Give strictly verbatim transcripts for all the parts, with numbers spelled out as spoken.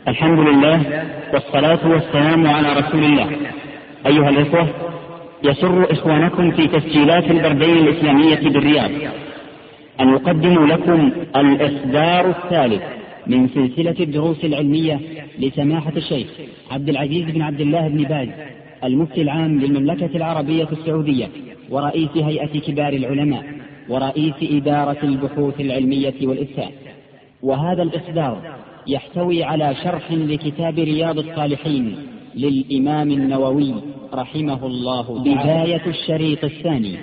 الحمد لله والصلاة والسلام على رسول الله. أيها الإخوة، يسر إخوانكم في تسجيلات البردين الإسلامية بالرياض أن يقدموا لكم الإصدار الثالث من سلسلة الدروس العلمية لسماحة الشيخ عبد العزيز بن عبد الله بن باز المفتي العام للمملكة العربية السعودية ورئيس هيئة كبار العلماء ورئيس إدارة البحوث العلمية والإفتاء. وهذا الإصدار يحتوي على شرح لكتاب رياض الصالحين للإمام النووي رحمه الله. بداية الشريط الثاني.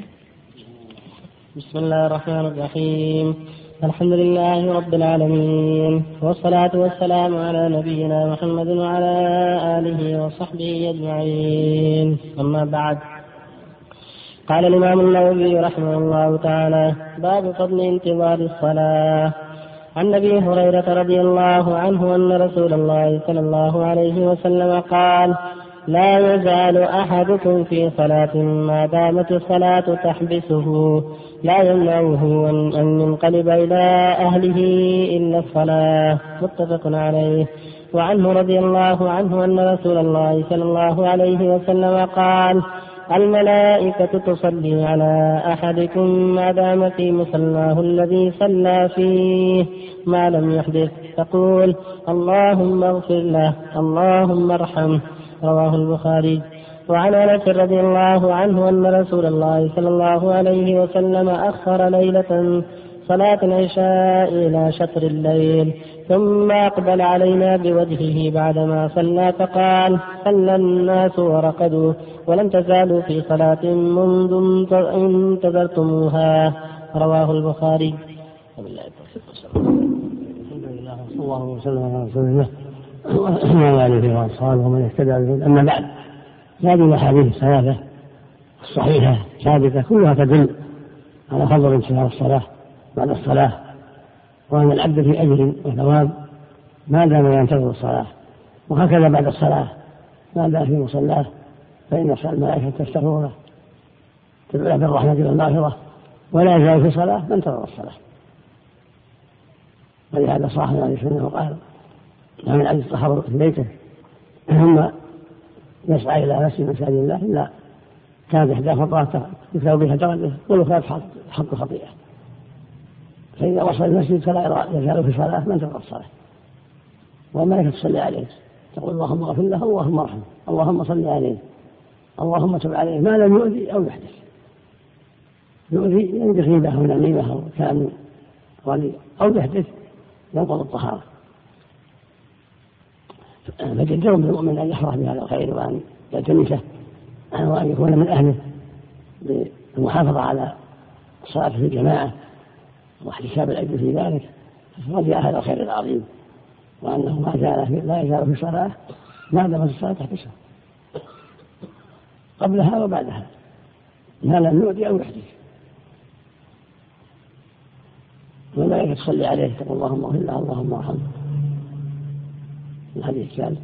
بسم الله الرحمن الرحيم. الحمد لله رب العالمين، والصلاة والسلام على نبينا محمد وعلى آله وصحبه أجمعين، أما بعد. قال الإمام النووي رحمه الله تعالى: باب فضل انتظار الصلاة. عن أبي هريرة رضي الله عنه أن رسول الله صلى الله عليه وسلم قال: لا يزال أحدكم في صلاة ما دامت الصلاة تحبسه لا يمنعه أن ينقلب إلى أهله إلا الصلاة، متفق عليه. وعنه رضي الله عنه أن رسول الله صلى الله عليه وسلم قال: الملائكة تصلي على أحدكم ما دام في مصلاه الذي صلى فيه ما لم يحدث، تقول: اللهم اغفر له، اللهم ارحمه. رواه البخاري. وعن أنس رضي الله عنه أن رسول الله صلى الله عليه وسلم أخر ليلة صلاة العشاء إلى شطر الليل، ثم أقبل علينا بوجهه بعدما صلى فقال: صلى الناس ورقدوا ولم تزالوا في صلاة منذ انتظرتموها. رواه البخاري. الحمد لله صلى الله وسلم على رسول الله وعلى آله وأصحابه ومن اهتدى بهداه. أما بعد، هذه الأحاديث الثلاثة الصحيحة ثابتة كلها تدل على فضل انتظار الصلاة بعد الصلاة، وأن العبد في أجر وثواب ما دام ينتظر الصلاة، وهكذا بعد الصلاة ما دام في مصلاه فإن الملائكة تستغفر له تدعو له بالرحمة والمغفرة، ولا يزال في صلاة من انتظر الصلاة. ولهذا صاحب عليه السلام وقال: ما من عبد الصحابة في بيته ثم يسعى إلى مسجد مساجد الله إلا كانت إحدى خطوات يتلو بها درجة والأخرى حق خطيئة، فإذا وصل المسجد فلا يزال في صلاة من انتظر الصلاة، والملائكة تصلي عليه تقول: اللهم اغفر له، اللهم ارحمه، اللهم صل عليه، اللهم تب عليه، ما لم يؤذي أو يحدث. يؤذي يعني بغيبة أو نميمة أو كان ولي، أو يحدث ينقض الطهارة. فجدر بالمؤمن أن يحرص بهذا الخير وأن يلتمسه وأن يكون من أهله بالمحافظة على الصلاة في الجماعة واحتساب الأجر في ذلك، فرضي هذا الخير العظيم، وأنه ما زال لا يزال في صلاة ما دامت الصلاة تحبسه قبلها وبعدها ما لم يؤذي أو يحدث. والملائكة تصلي عليه تقول: اللهم اغفر له، اللهم ارحمه. الحديث الثالث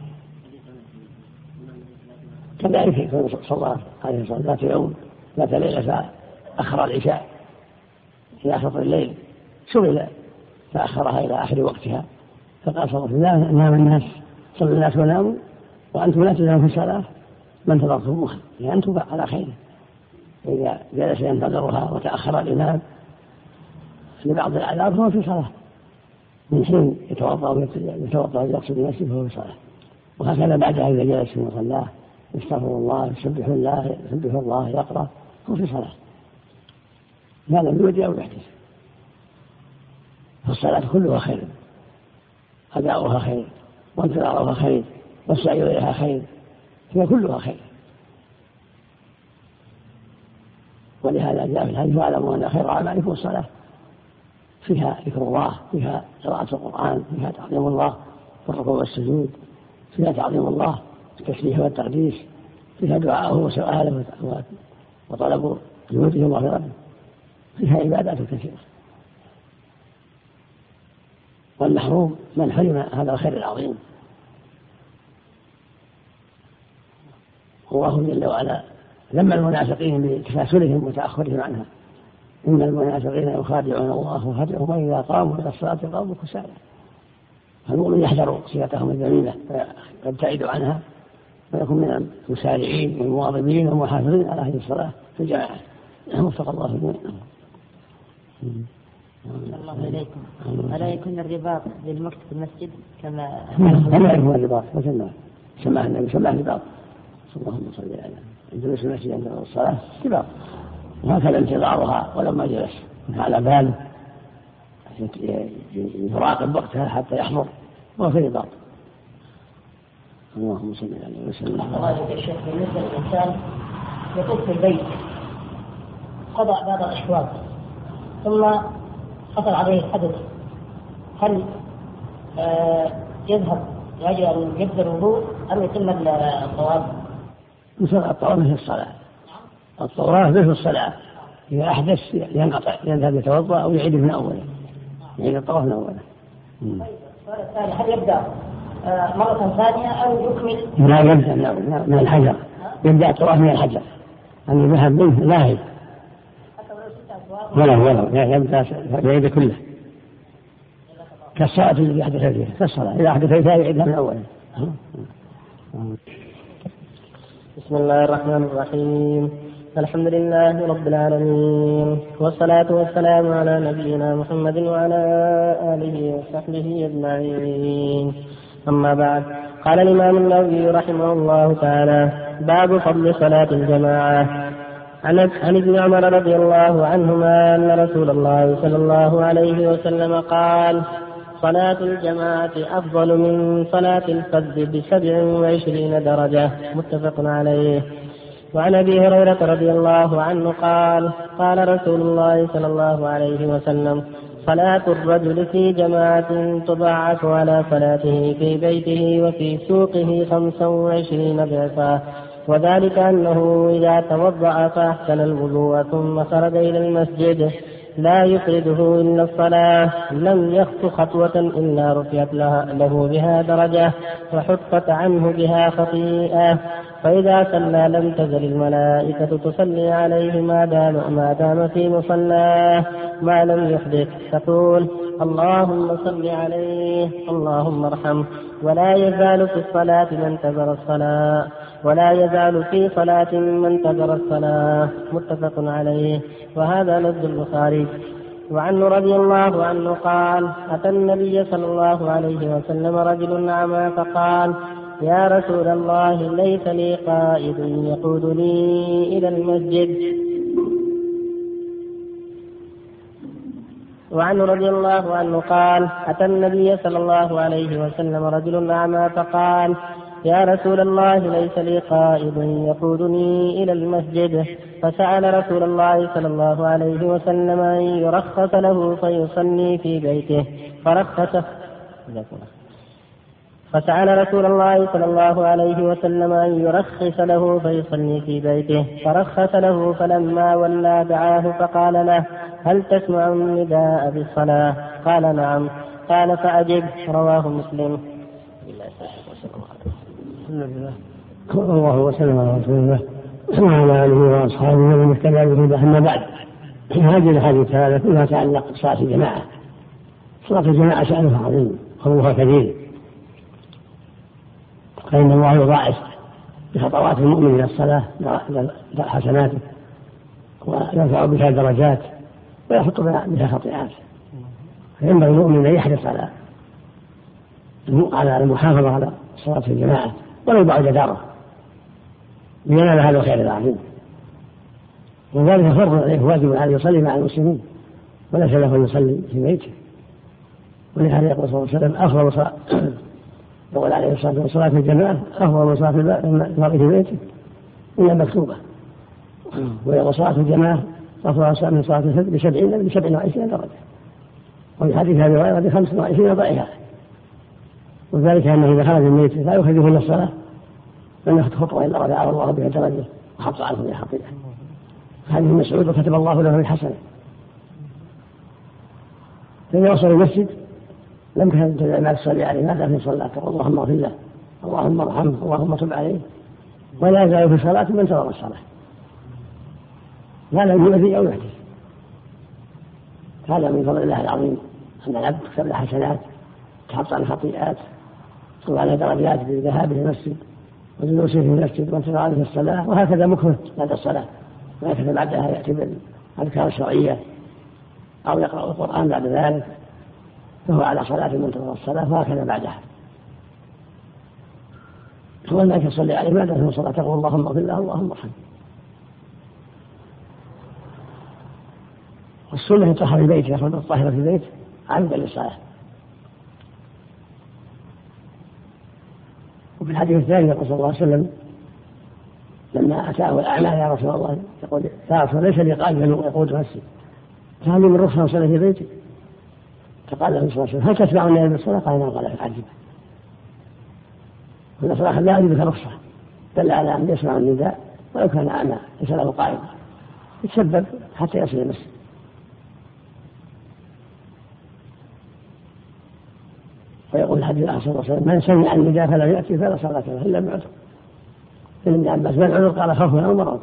كذلك يكون صلى الله عليه وسلم ذات يوم ذات ليلة فأخر العشاء إلى شطر الليل، شغل فأخرها إلى آخر وقتها، فقال صلى الله عليه وسلم: نام الناس صلى الناس وناموا وأنتم لا تزالون في صلاة ما انتظرتموها، يعني أنتم على خير. إذا جلس ينتظرها وتأخر الإمام لبعض الأعذار فهو في صلاة، من حين يتوضأ يتوضأ ويقصد المسجد فهو في صلاة. وهكذا بعدها إذا جلس في مصلاه يستغفر الله، يسبح الله، يسبح الله، يقرأ، هو في صلاة ما لم يؤذي أو يحدث. فالصلاة كلها خير، أداؤها خير، وانتظارها خير، والسعي إليها خير، هي كلها خير. ولهذا جاء في الحديث: واعلموا أن خير أعمالكم الصلاة، فيها ذكر الله، فيها قراءة القرآن، فيها تعظيم الله والركوع والسجود، فيها تعظيم الله التسبيح والتقديس، فيها دعاءه وسؤاله وطلب جهوده ومغفرته، فيها عبادات كثيرة. والمحروم من حرم هذا الخير العظيم. الله جل وعلا لما المنافقين بتكاسلهم وتأخرهم عنها: إن المنافقين يخادعون الله وخادعهم وإذا قاموا إلى الصلاة قاموا كسالى. المؤمن يحذر صيغتهم الذميمة ويبتعد عنها ويكون من المسارعين والمواظبين والمحافظين على هذه الصلاة في الجماعة. وفق الله الجميع. الله إليكم. ألا يكون الرباط للمكت في المسجد كما لا يكون الرباط مثل سماه النبي سماه الرباط اللهم صل على الجلوس المسجد عند الصلاة رباط، وهكذا انتظارها ولما جلس على باله يراقب وقتها حتى يحضر وفي رباط. اللهم صل عليه وسلم. الله يا شيخ، بالنسبة للإنسان يطوف في البيت قضى بعض الأشواط ثم حصل عليه حدث، هل آه يذهب يجب أن يبدأ الوضوء أم يتم الطواف؟ مثل الطواف مثل الصلاة، الطواف مثل الصلاة، إذا أحدث ينقطع يذهب يتوضأ أو يعيد من أوله، يعيد الطواف من أوله. السؤال الثاني، هل يبدأ آه مرة ثانية أو يكمل؟ لا يبدأ من الحجر، يبدأ الطواف من الحجر، أن يذهب منه لاهي ولا ولا يبدأ يعيد كله كالصلاة التي أحدث فيها، كالصلاة إذا أحدث فيها يعيدها من أوله. بسم الله الرحمن الرحيم. الحمد لله رب العالمين، والصلاة والسلام على نبينا محمد وعلى آله وصحبه أجمعين. أما بعد، قال الإمام النووي رحمه الله تعالى: باب فضل صلاة الجماعة. عن ابن عمر رضي الله عنهما أن رسول الله صلى الله عليه وسلم قال: صلاة الجماعة أفضل من صلاة الفرد بسبع وعشرين درجة. متفق عليه. وعن أبي هريرة رضي الله عنه قال: قال رسول الله صلى الله عليه وسلم: صلاة الرجل في جماعة تضاعف على صلاته في بيته وفي سوقه خمسا وعشرين ضعفا، وذلك أنه إذا توضأ فأحسن الوضوء ثم خرج إلى المسجد لا يفرده إلا الصلاة لم يخط خطوة إلا رفعت له بها درجة وحطت عنه بها خطيئة، فإذا صلى لم تزل الملائكة تصلي عليه ما دام, ما دام في مصلاه ما لم يحدث، تقول: اللهم صل عليه اللهم ارحمه. ولا يزال في الصلاة من انتظر الصلاة ولا يزال في صلاة من انتظر الصلاة. متفق عليه. وهذا لفظ البخاري. وعنه رضي الله عنه قال: أتى النبي صلى الله عليه وسلم رجل أعمى فقال: يا رسول الله ليس لي قائد يقودني إلى المسجد. وعنه رضي الله عنه قال: أتى النبي صلى الله عليه وسلم رجل أعمى فقال: يا رسول الله ليس لي قائد يقودني إلى المسجد، فسأل رسول الله صلى الله عليه وسلم أن يرخص له فيصلي في بيته فرخص فسأل رسول الله صلى الله عليه وسلم أن يرخص له فيصلي في بيته فرخص له، فلما ولى دعاه فقال له: هل تسمع النداء بالصلاة؟ قال: نعم. قال: فأجب. رواه مسلم. الله وسلم على رسول الله وعلى آله وأصحابه ومن اهتدى بهداه. أما بعد، هذه الأحاديث هذا كلها تعلق بصلاة الجماعة. صلاة الجماعة شأنها عظيم وفضلها كبير، فإن الله يضاعف بخطوات المؤمن إلى الصلاة حسناته ويرفع بها درجات ويحط بها خطيئات. فينبغي المؤمن أن يحرص على على المحافظة على صلاة الجماعة ولو بعد داره لينال هذا الخير العظيم. وذلك فرض عليه واجب عليه يصلي مع المسلمين وليس له أن يصلي في بيته. ولهذا يقول صلى الله عليه وسلم: أفضل صلاة يقول عليه الصلاة والسلام صلاة الجماعة أفضل من صلاة المرء في بيته إلا مكتوبة. ويقول صلاة الجماعة أفضل من صلاة الفجر بسبعين بسبع وعشرين درجة. وفي حديث أبي هريرة بخمس وعشرين ضعفا. وذلك أنه إذا خرج من بيته لا يخرجه إلا الصلاة لم يخط خطوة إلا رفعه الله بها درجة وحط عنه بها خطيئة. هذه مسعود وكتب الله له الحسنة. فإذا وصل المسجد لم تكن تدعي ما تصلي عليه ما في صلاته: اللهم اغفر له اللهم ارحمه اللهم تب عليه. ولا يزال في صلاة من انتظر الصلاة لا لم يؤذي أو يحدث. هذا من فضل الله العظيم أن العبد تكتب له حسنات تحط عن خطيئات وعلى درجات بذهابه المسجد وجلوسه في المسجد وانتظاره في الصلاة، وهكذا مكره بعد الصلاة، وهكذا بعدها يأتي بالأذكار الشرعية أو يقرأ القرآن بعد ذلك، فهو على صلاة منتظر الصلاة، وهكذا بعدها. هو أنك تصلي عليه بعد أن الصلاة تقول اللهم اغفر له اللهم ارحمه. والسنة يطهر في بيته، يخرج الطاهر في البيت عمدا للصلاة. وفي الحديث الثاني يقول صلى الله عليه وسلم لما أتاه الأعمى يا رسول الله يقول يا رسول ليس لي قلب يقود نفسي فهل من رخصة صلى في بيتي؟ فقال له صلى الله عليه وسلم هل تتبع النبي بالصلاة؟ قال نعم. قال عجبا، وإن صلاة لا يجب رخصة، دل على أن يسمع النداء ولو كان أعمى ليس له قائد يتسبب حتى يصل المسجد. ويقول الحديث صلى الله عليه وسلم من سمع النداء فلم يأتي فلا صلاة له إلا بعذر. ابن عباس ما العذر؟ قال خوف أو مرض.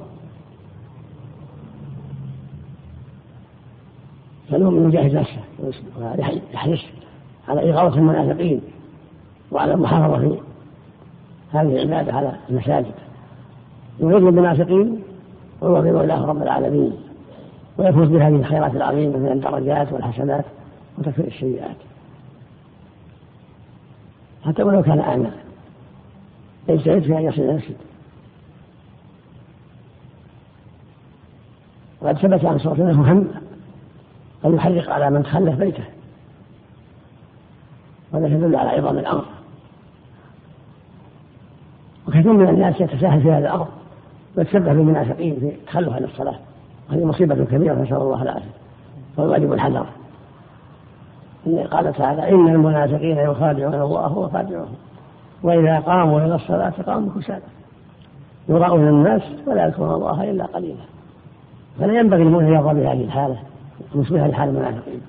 فالمؤمن يجاهد نفسه ويحرص على إغاظة المنافقين وعلى المحافظة في هذه العبادة على المساجد، يغض المنافقين ويرضي الله رب العالمين، ويفوز بهذه الخيرات العظيمة من الدرجات والحسنات وتكفير السيئات. حتى ولو كان أعمى يجتهد في أن يصل إلى المسجد. وقد ثبت عن صلى الله عليه وسلم هم أن يحرق على من تخلف بيته، وهذا يدل على عظم الأمر. وكثير من الناس يتساهل في هذا الأمر ويتسبب بالمنافقين في تخلف عن الصلاة، وهذه مصيبة كبيرة نسأل الله العافية، والواجب الحذر. قال تعالى إن المنافقين يخادعون الله وخادعهم وإذا قاموا إلى الصلاة قاموا كسالى يراؤون الناس ولا يذكرون الله إلا قليلا. فلا ينبغي المؤمن أن يرضى بهذه الحالة مشبهة لحال المنافقين،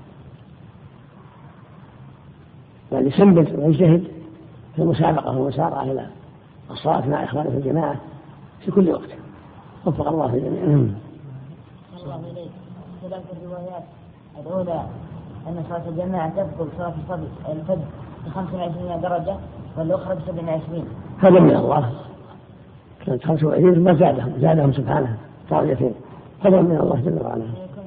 بل يثبت ويجتهد في المسابقة والمسارعة إلى الصلاة مع إخوانه في الجماعة في كل وقت. وفق الله في الجميع. الله إليك. ثلاث الروايات الأولى أن صلاة الجماعة تبطل صلاة الفجر بخمس وعشرين درجة والأخرى بسبع وعشرين. هذا من الله، كانت خمس وعشرين ما زادهم زادهم سبحانه درجتين، هذا من الله جل وعلا.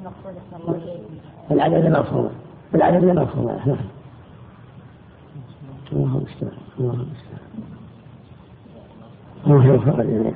العدد لا مفهوم، العدد لا مفهوم. الله المستعان، الله المستعان. الله يغفر لنا.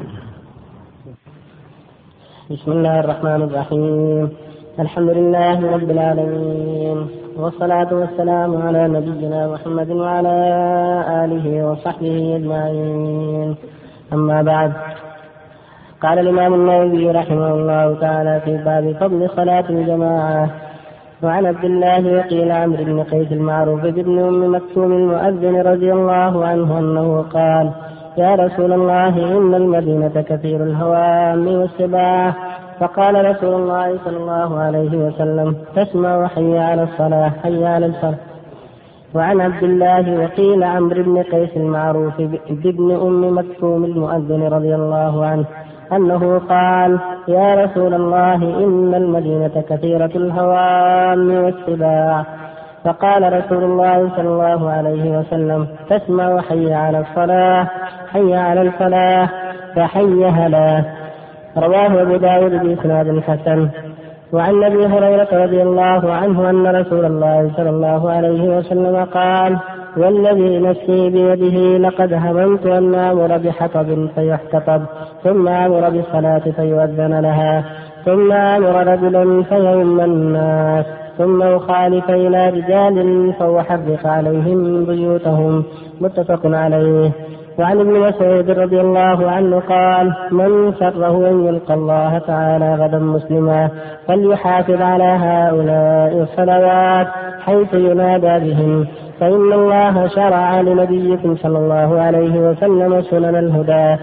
بسم الله الرحمن الرحيم. الحمد لله رب العالمين، والصلاة والسلام على نبينا محمد وعلى آله وصحبه أجمعين. أما بعد، قال الإمام النووي رحمه الله تعالى في باب فضل صلاة الجماعة: وعن عبد الله وقيل عمرو بن قيس المعروف بن أم مكتوم المؤذن رضي الله عنه أنه قال: يا رسول الله إن المدينة كثير الهوام والسباع. فقال رسول الله صلى الله عليه وسلم: تسمع حي على الصلاة حي على الفلاح. وعن عبد الله وقيل عمرو بن قيس المعروف بابن أم مكتوم المؤذن رضي الله عنه أنه قال: يا رسول الله إن المدينة كثيرة الهوام والسباع. فقال رسول الله صلى الله عليه وسلم: تسمع حي على الصلاة حي على الفلاح فحي هلا. رواه أبو داود بإسناد حسن. وعن أبي هريرة رضي الله عنه أن رسول الله صلى الله عليه وسلم قال: والذي نفسي بيده لقد هممت أن أمر بحطب فيحتطب ثم أمر بالصلاة فيؤذن لها ثم أمر رجلا فيؤم الناس ثم أخالف إلى رجال فأحرق عليهم بيوتهم. متفق عليه. وعن ابن مسعود رضي الله عنه قال: من سره أن يلقى الله تعالى غدا مسلما فليحافظ على هؤلاء الصلوات حيث ينادى بهم، فإن الله شرع لنبيكم صلى الله عليه وسلم سنن الهدى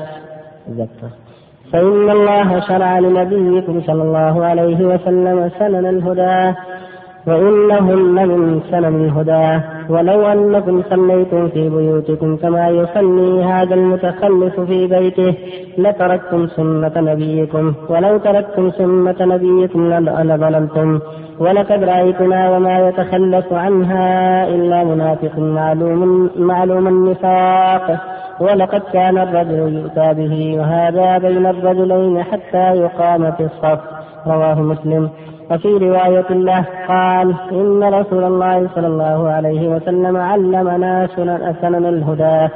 فإن الله شرع لنبيكم صلى الله عليه وسلم سنن الهدى وإنهن من سنن الهدى. ولو أنكم صليتم في بيوتكم كما يصلي هذا المتخلف في بيته لتركتم سنة نبيكم، ولو تركتم سنة نبيكم لضللتم. ولقد رأيتنا وما يتخلف عنها إلا منافق معلوم, معلوم النفاق، ولقد كان الرجل يؤتى به وهذا بين الرجلين حتى يقام في الصف. رواه مسلم. وفي رواية له قال إن رسول الله صلى الله عليه وسلم علمنا سنن الهدى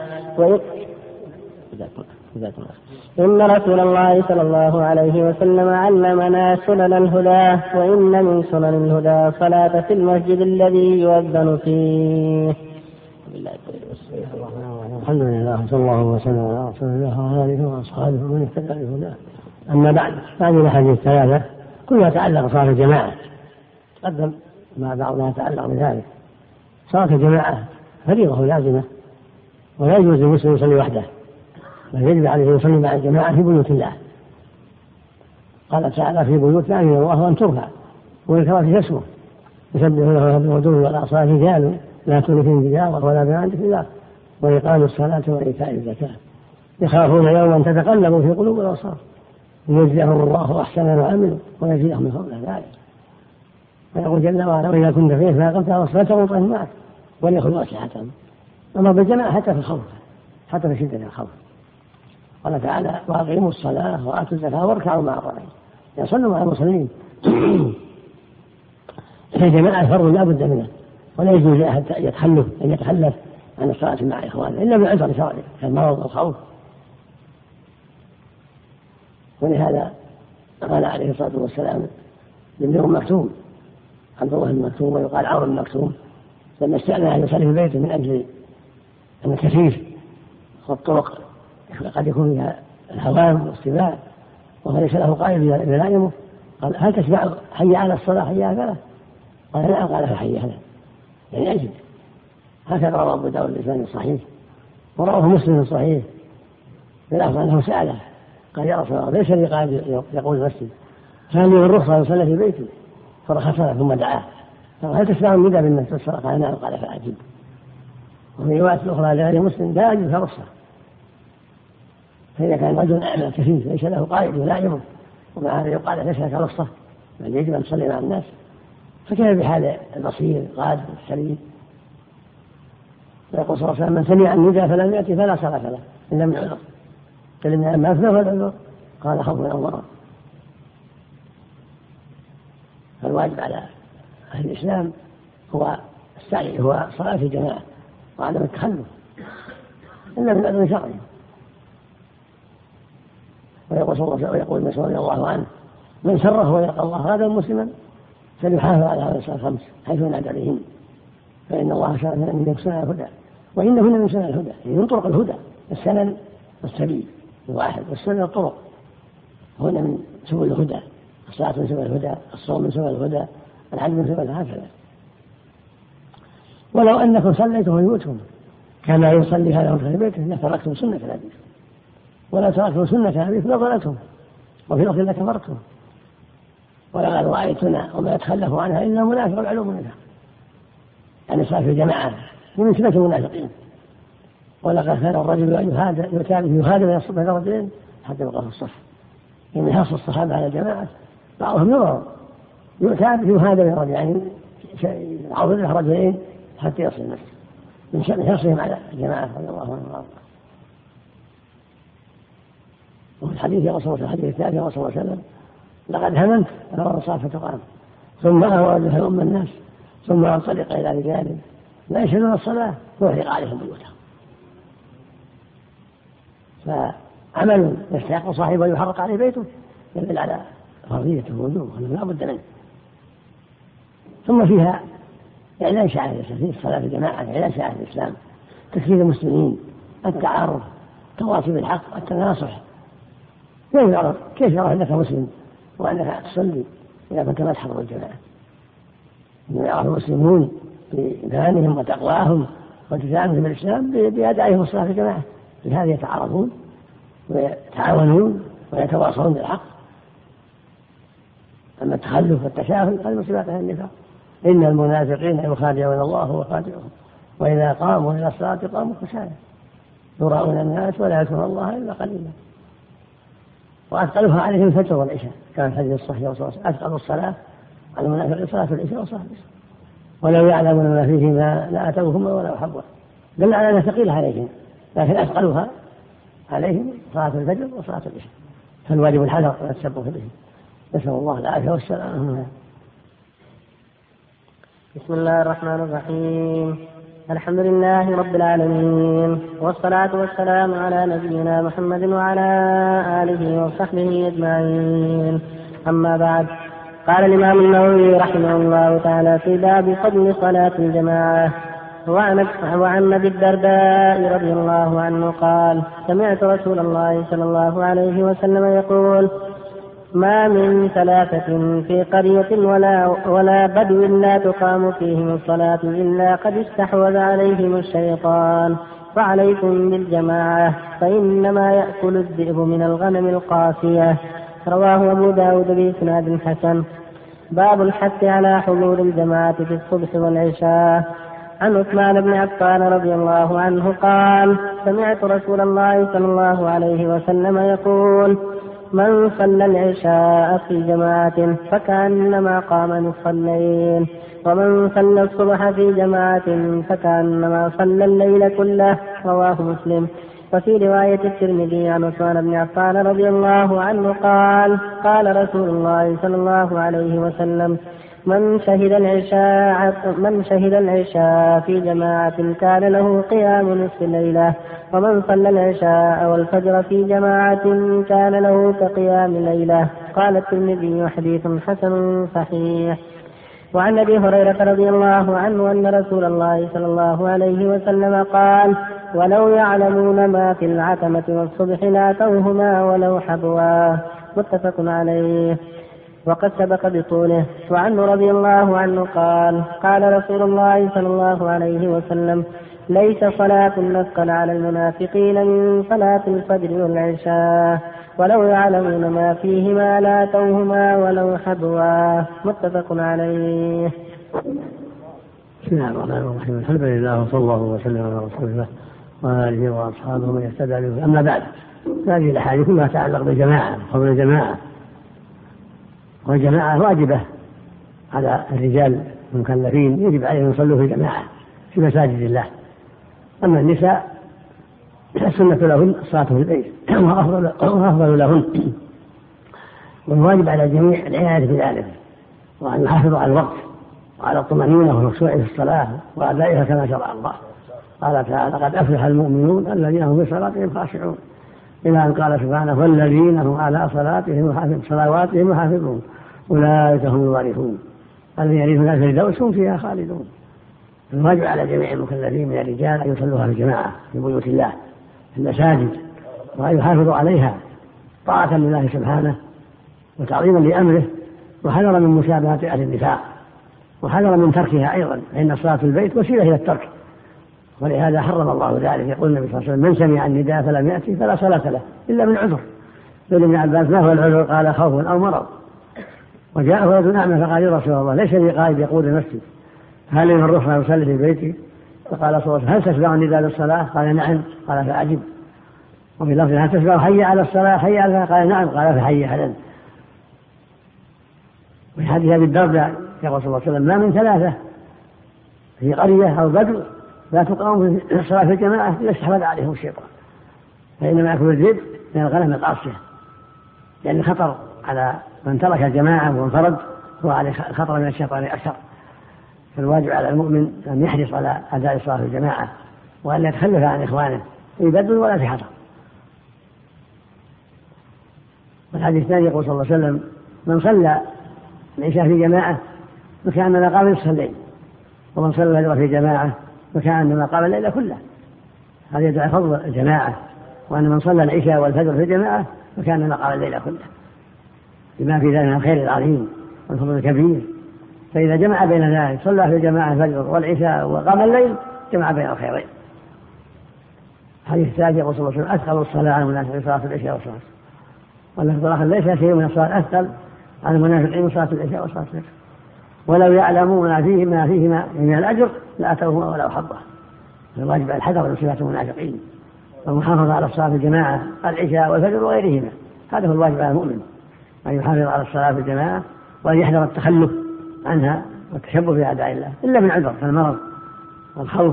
إن رسول الله صلى الله عليه وسلم علمنا سنن الهدى وإن من سنن الهدى صلاة في المسجد الذي يؤذن فيه. الحمد لله صلى الله وسلم على رسول الله وعلى آله وأصحابه ومن اهتدى بهداه. أما بعد، هذه الأحاديث الثلاثة كلها يتعلق بصلاة الجماعة، تقدم ما بعضها يتعلق بذلك. صلاة الجماعة فريضة لازمة، ولا يجوز للمسلم يصلي وحده، بل يجب عليه يصلي مع الجماعة في بيوت الله. قال تعالى في بيوت لا إله إلا الله أن ترفع ويذكر فيها اسمه يسبح له بالغدو والآصال رجال لا تلهيهم تجارة ولا بيع عن ذكر الله وإقام الصلاة وإيتاء الزكاة يخافون يوما تتقلب في قلوب الأبصار ليجزيهم الله أحسن ما عملوا ويزيدهم من فضله ذلك. ويقول جل وعلا وإذا كنت فيه فأقمت الصلاة فقم معك وليأخذوا أسلحتهم. أما بالجماعة حتى في الخوف، حتى في شدة الخوف. قال تعالى وأقيموا الصلاة وآتوا الزكاة واركعوا مع الراكعين، يصلوا مع المصلين. الجماعة فرض لا بد منه، ولا يجوز لأحد يتخلف أن يتخلف عن الصلاة مع إخوانه إلا بالعذر شرعي كالمرض والخوف. ولهذا قال عليه الصلاة والسلام لابن أم مكتوم عبد الله بن مكتوم ويقال عمرو بن مكتوم لما استأذن أن يصلي في بيته من أجل أن الكثيف والطرق قد يكون فيها الهوام والسباع وهو ليس له قائد يلائمه، قال هل تسمع حي على الصلاة حي على الفلاح؟ قال لا، قال فحي على يعني أجد. هكذا رواه أبو داود بإسناد صحيح، ورواه مسلم صحيح بالأخذ أنه سأله قال يا رسول الله ليس لي قائد يقول المسجد فهل لي الرخصة أن أصلي في بيتي؟ فرخصها ثم دعاه قال هل تسمع النداء بالناس في الصلاة؟ قال نعم، قال فأجب. وفي رواية أخرى لغير مسلم لا أجب فرخصة. فإذا كان رجل أعمى كفيف ليس له قائد يلائمه ومع هذا يقال ليس لك رخصة بل يجب أن تصلي مع الناس، فكيف بحال البصير قادر السليم؟ ويقول صلى الله عليه وسلم من سمع النداء فلم يأتي فلا صلاة له إلا من عذر. كلمنا ما أفنى فالعذر قال خوف من الضرر. فالواجب على أهل الإسلام هو السعي هو صلاة الجماعة وعدم التخلف إلا من عذر شرعي. ويقول صلى الله عليه وسلم ويقول مسعود رضي الله عنه من سره ويلقى الله هذا مسلما فليحافظ على هذه الصلاة الخمس حيث ينادى عليهن فإن الله شاء من سنن الهدى وإنهن من سنن الهدى، يعني من طرق الهدى. السنن والسبيل واحد، والسنن الطرق هن من سبل الهدى. الصلاة من سبل الهدى، الصوم من سبل الهدى، الحج من سبل هكذا. ولو أنكم صليتم في بيوتكم كما يصلي هذا في بيته لتركتم سنة نبيكم، ولا تركتم سنة نبيكم لضللتم وفي الأرض لكفرتم. ولقد رأيتنا وما يتخلف عنها إلا منافق العلوم منها، يعني صلاة الجماعة من سنة المنافقين. ولقد كان الرجل يهادى يصب بين الرجلين حتى يبقى في الصف، يعني حرص الصحابة على الجماعة. بعضهم يرى يؤتى يهادى بين الرجلين، يعني يعوض له رجلين حتى يصل المسجد من شأن حرصهم على الجماعة رضي الله عنهم. وفي الحديث يا رسول الله الحديث الثالث يا رسول الله صلى الله عليه وسلم لقد هممت أن أرى الصلاة فتقام ثم أورد أم الناس ثم أنطلق إلى رجال لا يشهدون الصلاة ويحرق عليهم بيوتهم. فعمل يستحق صاحبه يحرق عليه بيته يدل على فرضيته ووجوبه أنه لا بد منه. ثم فيها إعلان شعائر الإسلام، الصلاة في الجماعة إعلان شعائر الإسلام، تكفير المسلمين، التعارف، التواصي بالحق، التناصح. كيف يرى أنك مسلم وأنك تصلي إذا كنت ما تحضر الجماعة؟ إنما يرى المسلمون بإيمانهم وتقواهم وتزامهم بالإسلام بأدائهم الصلاة في الجماعة، بهذا يتعارضون ويتعاونون ويتواصلون بالحق. أما التخلف والتشاؤم هذا من صفات أهل النفاق. إن المنافقين يخادعون الله وخادعهم وإذا قاموا إلى الصلاة قاموا كسالى يراءون الناس ولا يذكرون الله إلا قليلا. وأثقلها عليهم الفجر والعشاء، كان الحديث الصحيح والصلاة أثقل الصلاة على المنافقين صلاة العشاء وصلاة العشاء، ولو يعلمون ما فيهما لا أتوهما ولا أحبوا، دل على أنها ثقيلة عليهم، لكن أثقلها عليهم صلاة الفجر وصلاة العشاء، فالواجب الحذر والتشبه بهم. نسأل الله العافية والسلامة. بسم الله الرحمن الرحيم. الحمد لله رب العالمين، والصلاة والسلام على نبينا محمد وعلى آله وصحبه أجمعين. أما بعد، قال الإمام النووي رحمه الله تعالى في باب فضل صلاة الجماعة. وعن أبي الدرداء رضي الله عنه قال: سمعت رسول الله صلى الله عليه وسلم يقول: ما من ثلاثة في قرية ولا, ولا بدو لا تقام فيهم الصلاة إلا قد استحوذ عليهم الشيطان، فعليكم بالجماعة فإنما يأكل الذئب من الغنم القاسية. رواه أبو داود بإسناد حسن. باب الحث على حضور الجماعة في الصبح والعشاء. عن عثمان بن عفان رضي الله عنه قال: سمعت رسول الله صلى الله عليه وسلم يقول: من صلى العشاء في جماعة فكأنما قام نصف الليل، ومن صلى الصبح في جماعة فكأنما صلى الليل كله. رواه مسلم. وفي رواية الترمذي عن عثمان بن عفان رضي الله عنه قال: قال رسول الله صلى الله عليه وسلم: من شهد العشاء من شهد العشاء في جماعة كان له قيام نصف الليلة، ومن صلى العشاء والفجر في جماعة كان له كقيام الليلة. قال الترمذي: حديث حسن صحيح. وعن أبي هريرة رضي الله عنه أن رسول الله صلى الله عليه وسلم قال: ولو يعلمون ما في العتمة والصبح لاتوهما ولو حبوا. متفق عليه، وقد سبق بطوله. وعنه رضي الله عنه قال: قال رسول الله صلى الله عليه وسلم: ليس صلاة أثقل على المنافقين من صلاة الفجر والعشاء، ولو يعلمون ما فيهما لاتوهما ولو حبوا. متفق عليه. بسم الله الرحمن الرحيم. الحمد لله وصلى الله وسلم على رسول الله وآله وأصحابه من يهتدى به. أما بعد، هذه الأحاديث كلها تتعلق بالجماعة، قول الجماعة، والجماعة واجبة على الرجال المكلفين، يجب عليهم يصلوا في جماعة في مساجد الله. أما النساء السنة لهن الصلاة في البيت وأفضل لهن، والواجب على الجميع العناية بذلك، وأن يحافظوا على الوقت وعلى الطمأنينة والخشوع في الصلاة وأدائها كما شرع الله. قال تعالى: قد أفلح المؤمنون الذين هم في صلاتهم خاشعون، إلى أن قال سبحانه: والذين هم على صلاتهم صلواتهم يحافظون أولئك هم الوارثون الذين يرثون الفردوس هم فيها خالدون. الواجب على جميع المكلفين من الرجال أن يصلوها في جماعة في بيوت الله في المساجد، وأن يحافظوا عليها طاعة لله سبحانه وتعظيما لأمره، وحذر من مشابهة أهل النفاق، وحذر من تركها أيضا، فإن الصلاة في البيت وسيلة إلى الترك، ولهذا حرم الله ذلك. يقول النبي صلى الله عليه وسلم: من سمع النداء فلم يأتي فلا صلاة له إلا من عذر. قال ابن عباس: ما هو العذر؟ قال: خوف أو مرض. وجاء رجل أعمى فقال: يا رسول الله، ليس لي قائد يقود المسجد، هل لي من رخصة يصلي في بيتي؟ فقال صلى الله عليه وسلم: هل تسمع النداء للصلاة؟ قال: نعم. قال: فأجب. وفي لفظ: هل تسمع حي على الصلاة؟ حي على الصلاة؟ قال: نعم. قال: فحي على. وفي حديث أبي الدرداء يقول صلى الله عليه وسلم: ما من ثلاثة في قرية أو بدو لا تقام في الصلاة في الجماعة إلا استحوذ عليهم الشيطان، فإنما يأكل الذئب من الغنم القاسية، لأن خطر على من ترك الجماعة وانفرد هو عليه خطر من الشيطان أكثر. فالواجب على المؤمن أن يحرص على أداء الصلاة في الجماعة، وأن يتخلف عن إخوانه في بدو ولا في حضر. والحديث الثاني يقول صلى الله عليه وسلم: من صلى العشاء في جماعة فكأنما قام نصف الليل، ومن صلى الفجر في جماعة فكأنما قام الليل كله. هذا يدعي فضل الجماعة، وأن من صلى العشاء والفجر في جماعة فكأنما قام الليل كله، بما في ذلك من الخير العظيم والفضل الكبير. فإذا جمع بين ذلك، صلى في الجماعة الفجر والعشاء وقام الليل، جمع بين الخيرين. حديث الثالث يقول صلى الله عليه وسلم: أثقل الصلاة على المنافقين صلاة العشاء والصلاة. واللفظ الآخر: ليس شيء من الصلاة أثقل على المنافقين صلاة العشاء والصلاة. ولو يعلمون ما فيه ما فيه من الأجر لأتوهما ولو حظه. الواجب الحذر من صفات المنافقين والمحافظة على الصلاة في الجماعة العشاء والفجر وغيرهما. هذا هو الواجب على المؤمن، أن يحافظ على الصلاة في الجماعة وأن يحذر التخلف عنها والتشبه بأعداء الله إلا من عذر كالمرض والخوف،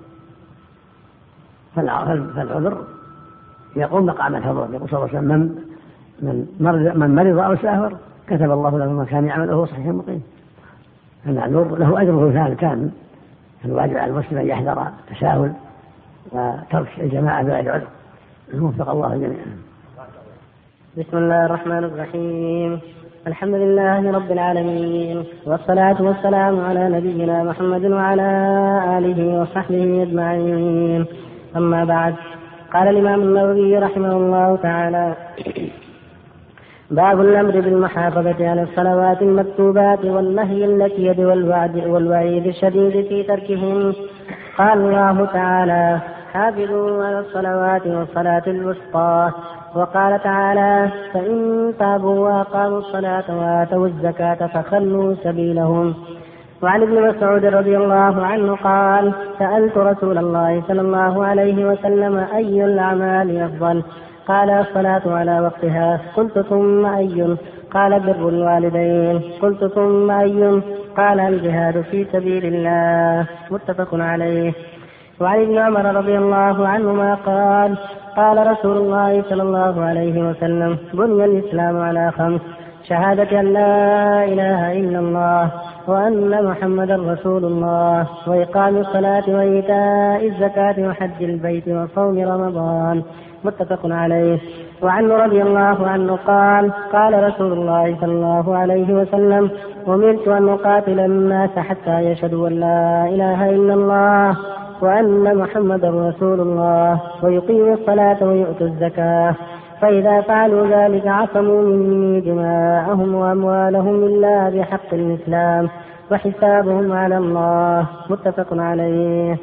فالعذر يقوم مقام الحضور. يقول صلى الله عليه وسلم من مرض أو سافر كتب الله له ما كان يعمل وهو صحيح مقيم. فالمعذور له أجره كامل. الواجب على المسلم أن يحذر التساهل وترك الجماعة بغير عذر. وفق الله جميعا. بسم الله الرحمن الرحيم. الحمد لله رب العالمين، والصلاة والسلام على نبينا محمد وعلى آله وصحبه أجمعين. أما بعد، قال الإمام النووي رحمه الله تعالى: باب الأمر بالمحافظة على الصلوات المكتوبات والنهي الأكيد والوعيد الشديد في تركهم. قال الله تعالى: حافظوا على الصلوات والصلاة الوسطى. وقال تعالى: فإن تابوا وأقاموا الصلاة وآتوا الزكاة فخلوا سبيلهم. وعن ابن مسعود رضي الله عنه قال: سألت رسول الله صلى الله عليه وسلم: أي الأعمال أفضل؟ قال: الصلاة على وقتها. قلت: ثم أي؟ قال: بر الوالدين. قلت: ثم أي؟ قال: الجهاد في سبيل الله. متفق عليه. وعن ابن عمر رضي الله عنهما قال: قال رسول الله صلى الله عليه وسلم: بني الإسلام على خمس: شهادة أن لا إله إلا الله وأن محمدا رسول الله، وإقام الصلاة وإيتاء الزكاة وحج البيت وصوم رمضان. متفق عليه. وعنه رضي الله عنه قال: قال رسول الله صلى الله عليه وسلم: أمرت أن أقاتل الناس حتى يشهدوا أن لا إله إلا الله وأن محمدا رسول الله ويقيموا الصلاة ويؤتوا الزكاة، فإذا فعلوا ذلك عصموا مني دماءهم وأموالهم إلا بحق الإسلام وحسابهم على الله. متفق عليه.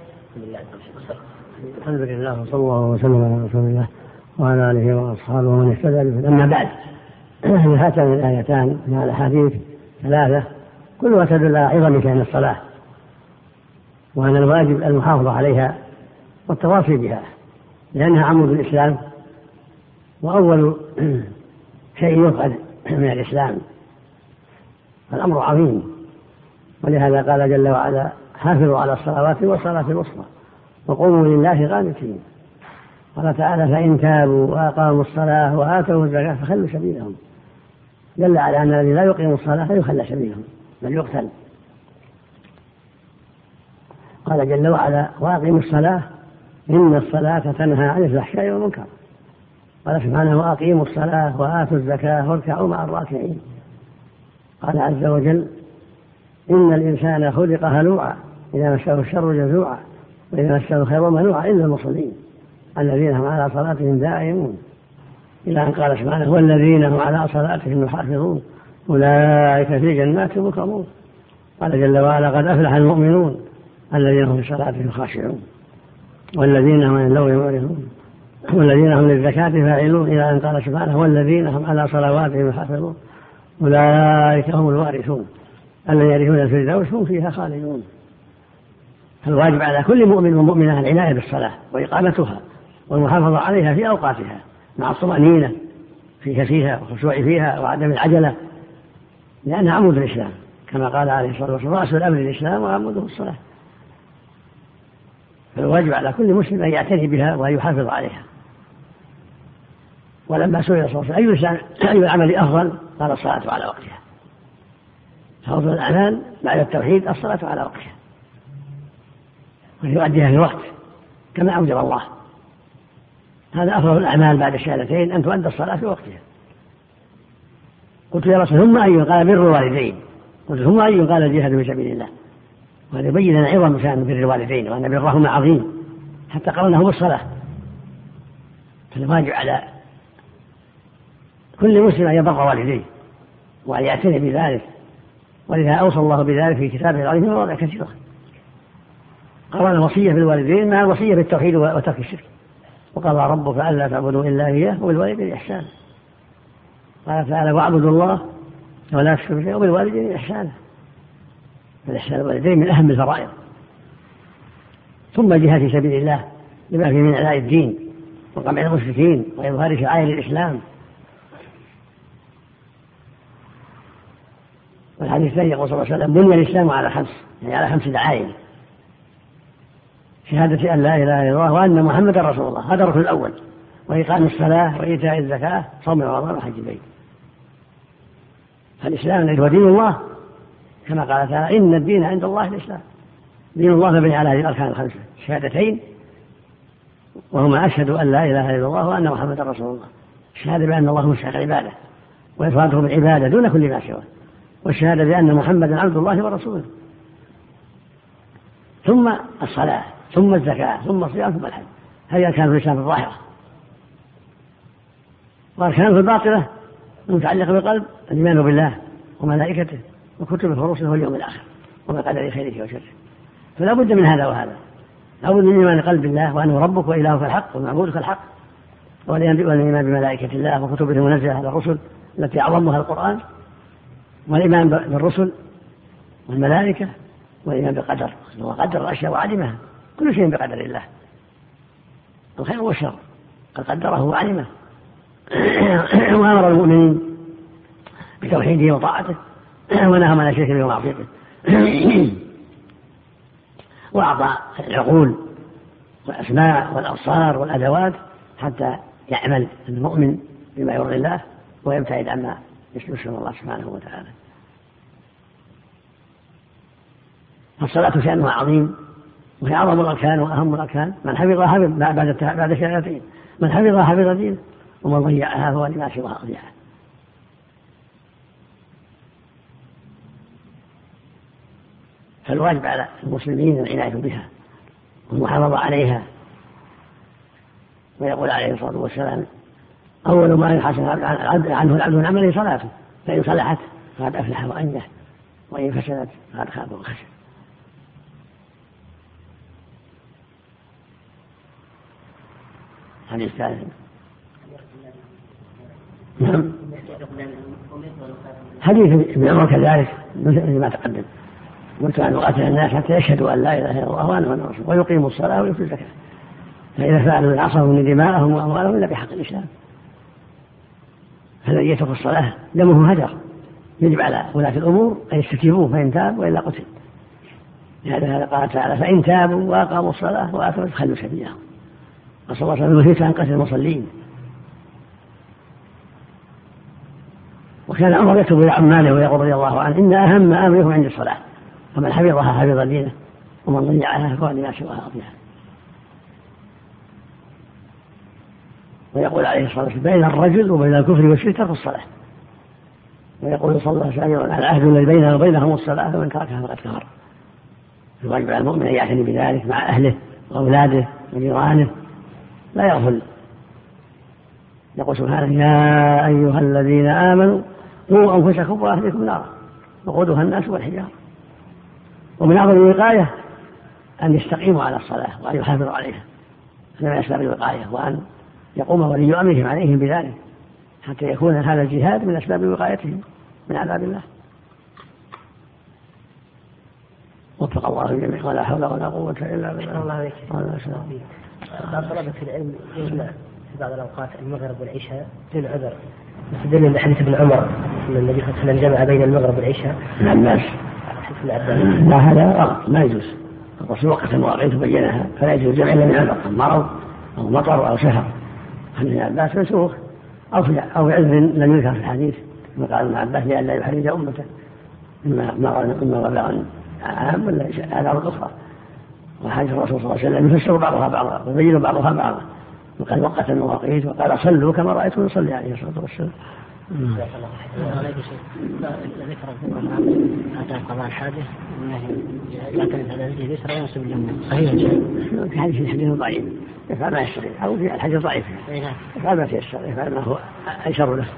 الحمد لله وصلى الله وسلم على رسول الله وعلى آله وأصحابه ومن اهتدى به. أما بعد، هاتان الآيتان مع الأحاديث ثلاثة كلها تدل على عظم شأن الصلاة، وأن الواجب المحافظة عليها والتواصي بها، لأنها عمود الإسلام وأول شيء يفعل من الإسلام. الأمر عظيم، ولهذا قال جل وعلا: حافظوا على الصلوات والصلاة الوسطى وقوموا لله قانتين. قال تعالى: فإن تابوا وأقاموا الصلاة وآتوا الزكاة فخلوا سبيلهم. دل على أن الذي لا يقيم الصلاة يخلى سبيلهم بل يقتل. قال جل وعلا: وأقيموا الصلاة إن الصلاة تنهى عن الفحشاء والمنكر. قال سبحانه: وأقيموا الصلاة وآتوا الزكاة واركعوا مع الراكعين. قال عز وجل: إن الإنسان خلق هلوعا إذا مسه الشر جزوعا وإذا مسه الخير منوعا إلا المصلين الذين هم على صلاتهم دائمون. إلى أن قال سبحانه: والذين هم على صلاتهم يحافظون أولئك في جنات مكرمون. قال جل وعلا: قد أفلح المؤمنون الذين هم في صلاتهم خاشعون والذين هم عن اللغو معرضون والذين هم للزكاة فاعلون. إلى أن قال سبحانه: والذين هم على صلواتهم يحافظون أولئك هم الوارثون الذين يرثون الفردوس هم فيها خالدون. الواجب على كل مؤمن ومؤمنة العناية بالصلاة وإقامتها والمحافظة عليها في أوقاتها مع الطمأنينة في كفيها والخشوع فيها وعدم العجلة، لأنها عمود الإسلام كما قال عليه الصلاة والسلام: رأس الأمر الإسلام وعموده الصلاة. فالواجب على كل مسلم أن يعتني بها ويحافظ عليها. ولما سئل صلى الله عليه وسلم: أي العمل أفضل؟ قال: الصلاة على وقتها. فأفضل الأعمال بعد التوحيد الصلاة على وقتها، ويؤديها في الوقت كما أوجب الله. هذا أفضل الأعمال بعد الشهادتين، أن تؤدى الصلاة في وقتها. قلت: يا رسول ثم أي؟ قال: بر الوالدين. قلت: ثم أي؟ قال: الجهاد في سبيل الله. وهذا يبين لنا عظم شأن بر الوالدين وأن برهما عظيم حتى قرنه بالصلاة. فالواجب على كل مسلم أن يبر والديه وأن يعتني بذلك، ولذا أوصى الله بذلك في كتابه العظيم في مواضع كثيرة. قرن الوصية بالوالدين مع الوصية بالتوحيد وترك الشرك. وقال: ربك ألا تعبدوا إلا إياه وبالوالدين إحسانا. قال تعالى: واعبدوا الله ولا تشركوا به وبالوالدين إحسانا. فالإحسان الوالدين من أهم الفرائض. ثم الجهاد في سبيل الله لما فيه من إعلاء الدين وقمع المشركين وإظهار شعائر الإسلام. والحديث الثاني يقول صلى الله عليه وسلم: بني الإسلام على خمس، يعني على خمس دعائم: شهادة أن لا إله إلا الله وأن محمدا رسول الله، هذا الركن الأول، وإقام الصلاة وإيتاء الزكاة صوم رمضان وحج البيت. فالإسلام هو دين الله كما قال تعالى: إن الدين عند الله الإسلام. دين الله مبني على هذه الأركان الخمسة: شهادتين، وهما أشهد أن لا إله إلا الله وأن محمدا رسول الله، الشهادة بأن الله مستحق العبادة وإفراده بالعبادة دون كل ما سواه، والشهادة بأن محمدا عبد الله ورسوله، ثم الصلاة، ثم الزكاة، ثم الصيام، ثم الحج. هذه أركان الإسلام الظاهرة. وأركان في الباطنة المتعلقة بالقلب: الإيمان بالله وملائكته وكتبه ورسله واليوم الآخر وما قدر خيره وشره. فلا بد من هذا وهذا، لا بد من إيمان القلب بالله وأنه ربك وإلهك الحق ومعبودك الحق، والإيمان بملائكة الله وكتبه المنزلة على الرسل التي أعظمها القرآن، والإيمان بالرسل والملائكة، والإيمان بالقدر، وقدر الأشياء وعلمها، كل شيء بقدر الله، الخير والشر قد قدره وعلمه. وأمر المؤمنين بتوحيده وطاعته ونهى عن الشرك به ومعصيته، وأعطى العقول والأسماع والأبصار والأدوات حتى يعمل المؤمن بما يرضي الله ويبتعد عما يشرك الله سبحانه وتعالى. فالصلاة شأنها عظيم، وهي أعظم الأركان وأهم الأركان. من حفظها حفظ بعد بعد الشهادتين، من حفظها حفظ دينه، ومن ضيعها فهو لما سواها ضيعها. فالواجب على المسلمين العناية بها والمحافظة عليها. ويقول عليه الصلاة والسلام: أول ما يحاسب عنه العبد من عمله صلاته، فإن صلحت فقد أفلح وأنجح، وإن فسدت فقد خاب وخسر. حديث ثالث. نعم. حديث ابن عمر كذلك مثل ما تقدم: قلت أن أقاتل الناس حتى يشهدوا أن لا إله إلا الله وأنا رسول ويقيموا الصلاة ويؤتوا الزكاة، فإذا فعلوا عصموا من دماءهم وأموالهم إلا بحق الإسلام. فالذي يترك الصلاة دمه هدر، يجب على ولاة الأمور أن يستتيبوه فإن تاب وإلا قتل. لهذا قال تعالى: فإن تابوا وأقاموا الصلاة وآتوا فخلوا سبيلهم. وصلى الله عليه وسلم: نهيت عن قتل المصلين. وكان عمر يكتب إلى عماله ويقول رضي الله عنه: إن أهم أمركم عند الصلاة، ومن حفظها حفظ دينه، ومن ضيعها فهو لما سواها أضيع. ويقول عليه الصلاة والسلام: بين الرجل وبين الكفر والشرك ترك الصلاة. ويقول صلى الله عليه وسلم: العهد الذي بيننا وبينهم الصلاة، فمن تركها فقد كفر. الواجب على المؤمن أن يعتني بذلك مع أهله وأولاده وجيرانه، لا يغفل. يقول سبحانه: يا أيها الذين آمنوا قوا أنفسكم وأهليكم نارا وقودها الناس والحجارة. ومن أعظم الوقاية أن يستقيموا على الصلاة وأن يحافظوا عليها، هذا من أسباب الوقاية، وأن يقوم ولي أمرهم عليهم بذلك حتى يكون هذا الجهاد من أسباب وقايتهم من عذاب الله. وفق الله الجميع، ولا حول ولا قوة إلا بالله. الله عليك. بعض طلبة العلم يجمع في بعض الأوقات المغرب والعشاء دون عذر، يستدل بحديث ابن عمر أن النبي صلى الله عليه وسلم جمع بين المغرب والعشاء. نعم. لا، هذا غلط، ما يجوز. الرسول وقت المواقيت بينها، فلا يجوز جمع إلا من عذر، مرض أو مطر أو سفر. عن ابن عباس منسوخ، أو في أو عذر لم يذكر في الحديث، كما قال ابن عباس: لئلا يحرج أمته، إما مرض عام ولا أعذار أخرى. وحديث الرسول صلى الله عليه وسلم يفسر بعضها بعضا ويبين بعضها بعضا، وقد وقت المواقيت وقال: صلوا كما رأيتم يصلي عليه الصلاة والسلام. ذكر هذا قضاء الحادث لكن هذا الذي يسرى ينسب الجمهور صحيح في حديث الحديث ضعيف يفعل ما يشتري، أو في الحديث ضعيف يفعل ما يشتري، يفعل ما هو أيسر له.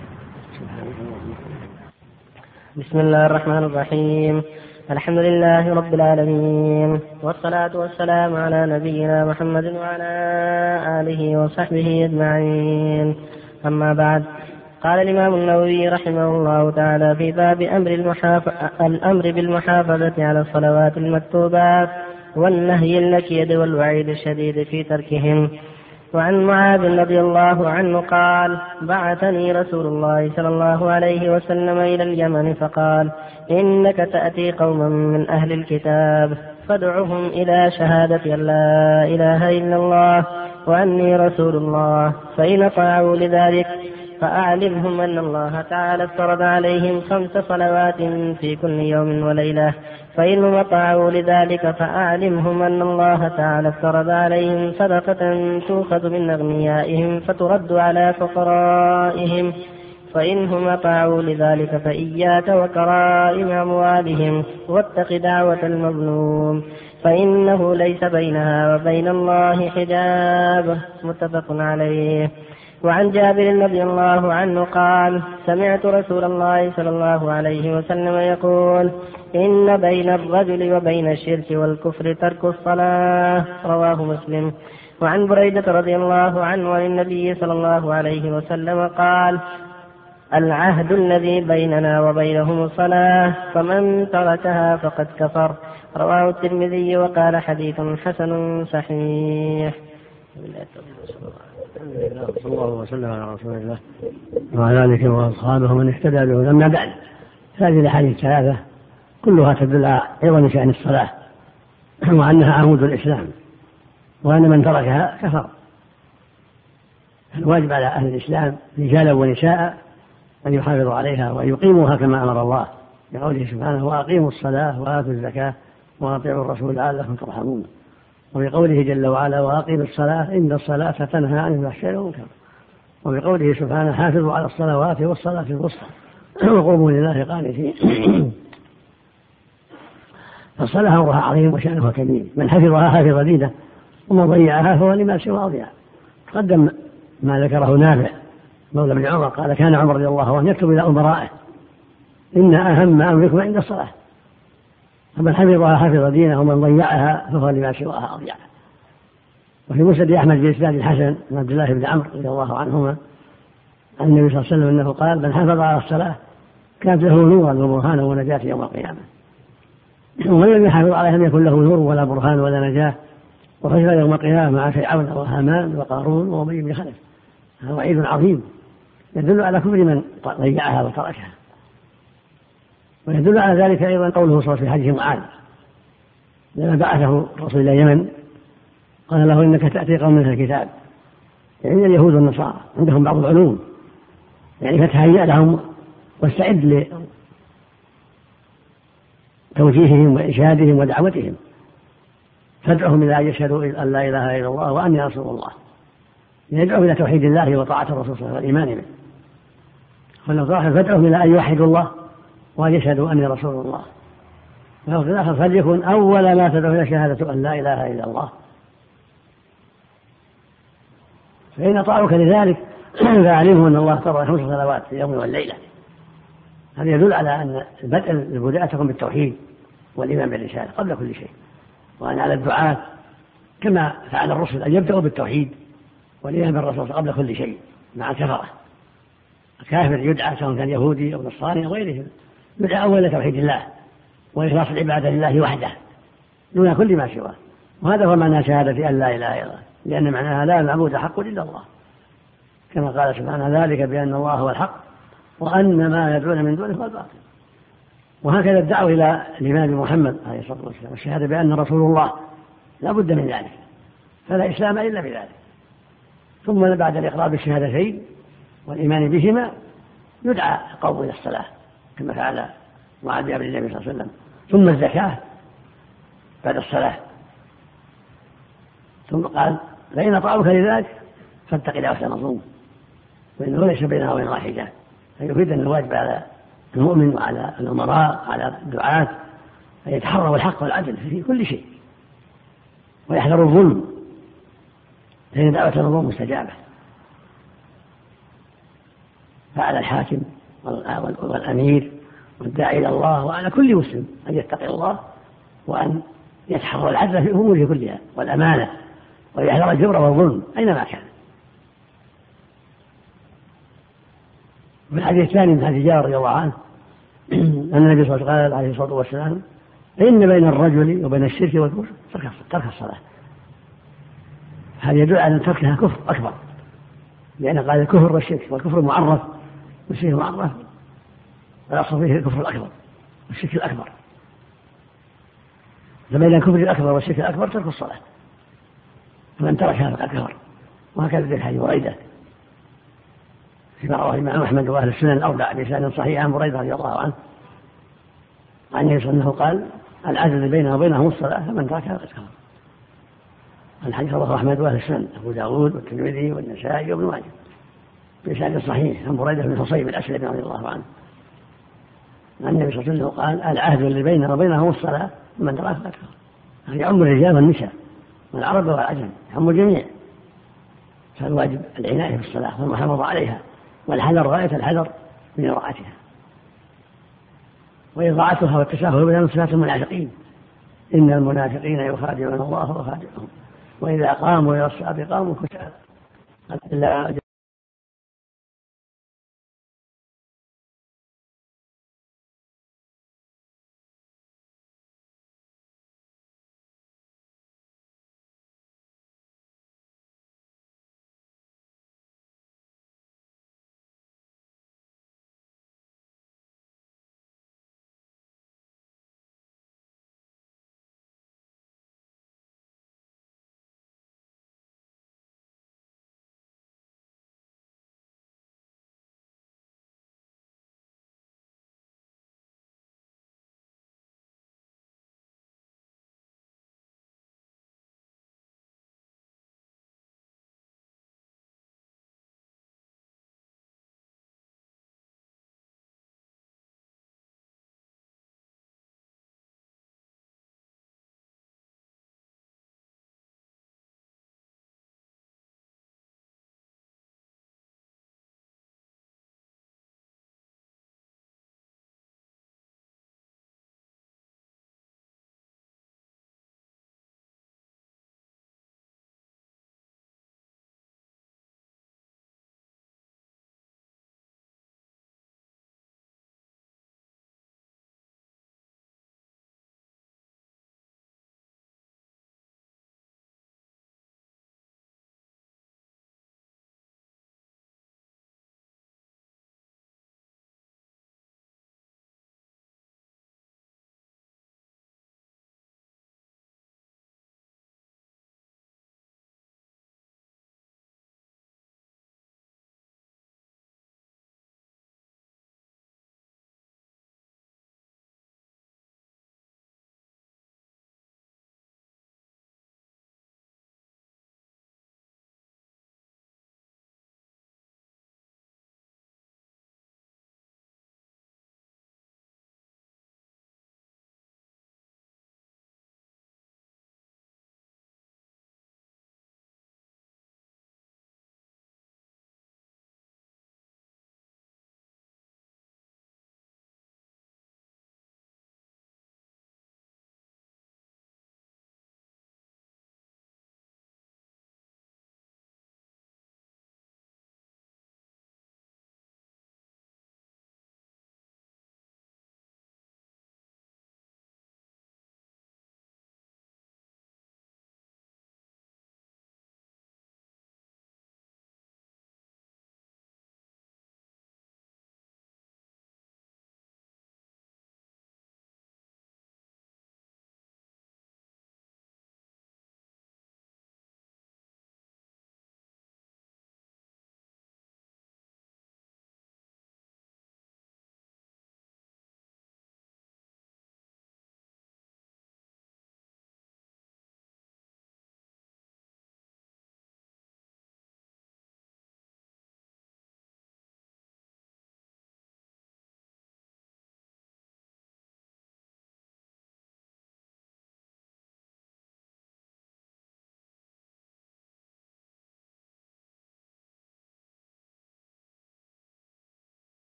بسم الله الرحمن الرحيم. الحمد لله رب العالمين، والصلاة والسلام على نبينا محمد وعلى آله وصحبه أجمعين. أما بعد، قال الإمام النووي رحمه الله تعالى في باب أمر, الأمر بالمحافظة على الصلوات المكتوبات: والنهي الأكيد والوعيد الشديد في تركهم. وعن معاذ رضي الله عنه قال: بعثني رسول الله صلى الله عليه وسلم إلى اليمن فقال: إنك تأتي قوما من أهل الكتاب فادعهم إلى شهادة أن لا إله إلا الله وأني رسول الله، فإن طاعوا لذلك فأعلمهم أن الله تعالى افترض عليهم خمس صلوات في كل يوم وليلة، فإنهم أطاعوا لذلك فأعلمهم أن الله تعالى افترض عليهم صدقة تؤخذ من أغنيائهم فترد على فقرائهم، فإنهم أطاعوا لذلك فإياك وكرائم أموالهم واتق دعوة المظلوم فإنه ليس بينها وبين الله حجاب. متفق عليه. وعن جابر رضي الله عنه قال: سمعت رسول الله صلى الله عليه وسلم يقول: إن بين الرجل وبين الشرك والكفر ترك الصلاة. رواه مسلم. وعن بريدة رضي الله عنه عن النبي صلى الله عليه وسلم قال: العهد الذي بيننا وبينهم الصلاة، فمن تركها فقد كفر. رواه الترمذي وقال: حديث حسن صحيح. صلى الله وسلم على رسول الله وعلى آله وأصحابه من اهتدى به. أما بعد، هذه الأحاديث الثلاثة كلها تدل على عظم شأن الصلاة وأنها عمود الإسلام، وأن من تركها كفر. الواجب على أهل الإسلام رجالا ونساء أن يحافظوا عليها وأن يقيموها كما أمر الله بقوله سبحانه: وأقيموا الصلاة وآتوا الزكاة وأطيعوا الرسول لعلكم ترحمون، وبقوله جل وعلا: وأقيموا الصلاة إن الصلاة تنهى عن الفحشاء والمنكر، وبقوله سبحانه: حافظوا على الصلوات والصلاة الوسطى وقوموا لله قانتين. فالصلاة أمرها عظيم وشأنها كبير، من حفظها حفظ دينه ومن ضيعها فهو لما سوى أضيع. تقدم ما ذكره نافع مولى بن عمر قال: كان عمر رضي الله عنه يكتب إلى أمرائه: إن أهم أمركم عند الصلاة، فمن حفظها حفظ دينه ومن ضيعها فهو لما سواها أضيع. وفي مسند أحمد بإسناد الحسن عن عبد الله بن عمرو رضي الله عنهما عن النبي صلى الله عليه وسلم أنه قال: من حافظ على الصلاة كانت له نورا وبرهانا ونجاة يوم القيامة، ومن لم يحافظ عليها لم يكن له نور ولا برهان ولا نجاة، وحشر يوم القيامة مع فرعون وهامان وقارون وأبي بن خلف. هذا وعيد عظيم يدل على كفر من ضيعها وتركها. ويدل على ذلك أيضا قوله صلى الله عليه وسلم في حديث معاذ لما بعثه الرسول إلى اليمن قال له: إنك تأتي قوم من الكتاب، يعني اليهود والنصارى عندهم بعض العلوم، يعني فتهيأ لهم واستعد لتوجيههم وإرشادهم ودعوتهم، فادعهم إلى أن يشهدوا أن لا إله إلا الله وأني رسول الله، يدعو إلى توحيد الله وطاعة الرسول صلى الله عليه وسلم والإيمان به. فلو ظاهر فادعهم إلى أن يوحدوا الله وأن يشهدوا أني رسول الله. وفي الآخر فليكن أول ما تدعو إلى شهادة أن لا إله إلا الله، فإن أطاعوك لذلك فأعلمهم أن الله افترض خمس صلوات في اليوم والليلة. هذا يدل على أن بدء البداية تكون بالتوحيد والإيمان بالرسالة قبل كل شيء، وأن على الدعاة كما فعل الرسل أن يبدأوا بالتوحيد والإيمان بالرسول قبل كل شيء مع الكفرة. الكافر يدعى سواء كان يهودي أو نصراني أو غيره، يدعى أولا توحيد الله وإخلاص العبادة لله وحده دون كل ما سواه. وهذا هو معنى شهادة أن لا إله إلا الله، لأن معناها لا معبود حق إلا الله، كما قال سبحانه: ذلك بأن الله هو الحق وأن ما يدعون من دونه هو الباطل. وهكذا الدعوة إلى الإمام محمد عليه الصلاة والسلام والشهادة بأن رسول الله لا بد من ذلك، فلا إسلام إلا بذلك. ثم بعد الإقرار بالشهادتين والإيمان بهما يدعى القوم إلى الصلاة كما فعل معاذ بن النبي صلى الله عليه وسلم، ثم الزكاة بعد الصلاة. ثم قال: فإن أطاعوك لذلك فاتق دعوة المظلوم وإنه ليس بينها وبين الله حجاب. فيفيد أن الواجب على المؤمن وعلى الأمراء على الدعاة أن يتحروا الحق والعدل في كل شيء ويحذروا الظلم، فإن دعوة المظلوم مستجابة. فعلى الحاكم والأمير والداعي إلى الله وعلى كل مسلم أن يتقي الله وأن يتحرى العدل في أموره كلها والأمانة، ويحذر الجور والظلم أينما كان. من الحديث الثاني من حديث جابر رضي الله عنه أن النبي صلى الله عليه وسلم قال عليه الصلاة والسلام: فإن بين الرجل وبين الشرك والكفر ترك الصلاة. هذا يدل على أن تركها كفر أكبر، لأن قال الكفر والشرك، والكفر معرف والشرك معرف، والأصل فيه الكفر الأكبر والشرك الأكبر. فبين الكفر الأكبر والشرك الأكبر ترك الصلاة، فمن تركها فقد كفر. وهكذا في حديث بريدة فيما رواه الإمام أحمد وأهل السنن الأربعة بإسناد صحيح عن بريدة رضي الله عنه عن النبي صلى الله عليه وسلم قال: العدل بينه وبينهم الصلاة، فمن تركها فقد كفر. الحديث رواه أحمد وأهل السنن أبو داود والترمذي والنسائي وابن ماجه بإسناد صحيح عن بريدة بن حصيب الأسلمي رضي الله عنه عن النبي صلى الله عليه وسلم قال: العهد اللي بينه وبينهم الصلاة، فمن تركها فقد كفر. يعني يعم الرجال والنساء والعرب والعجم، يعم الجميع. فالواجب العناية بالصلاة والمحافظة عليها، والحذر غاية الحذر من إضاعتها، وإضاعتها والتساهل بها من صفات المنافقين. إن المنافقين يخادعون الله وخادعهم، وإذا قاموا إلى الصلاة قاموا كسالى.